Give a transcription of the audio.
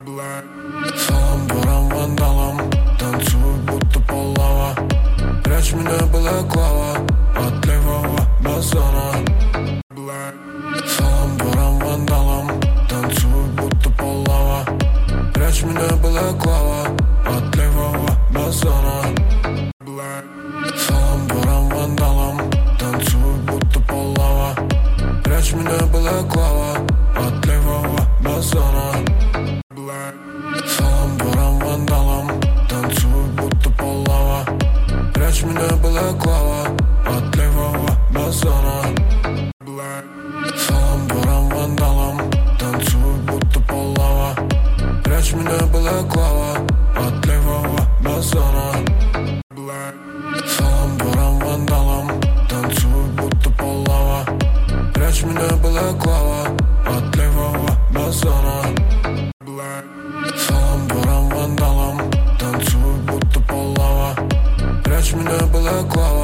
Салам ворам, вандалам, танцуют будто полава. Прячь меня, балаклава, от левого базара. Салам ворам, вандалам, танцуют будто полава. Прячь меня, балаклава, от левого базара. Салам ворам, вандалам, танцуют будто полава. Прячь меня, балаклава, от левого базара. Салам ворам, вандалам, танцуют будто полава. Прячь меня, балаклава, от левого базара. Салам ворам, вандалам, танцуют будто полава. Прячь меня, балаклава, от левого базара. Салам ворам, вандалам, танцуют будто полава. Прячь меня, балаклава, от левого базара. Салам ворам, вандалам, танцуют будто полава. Прячь меня, балаклава.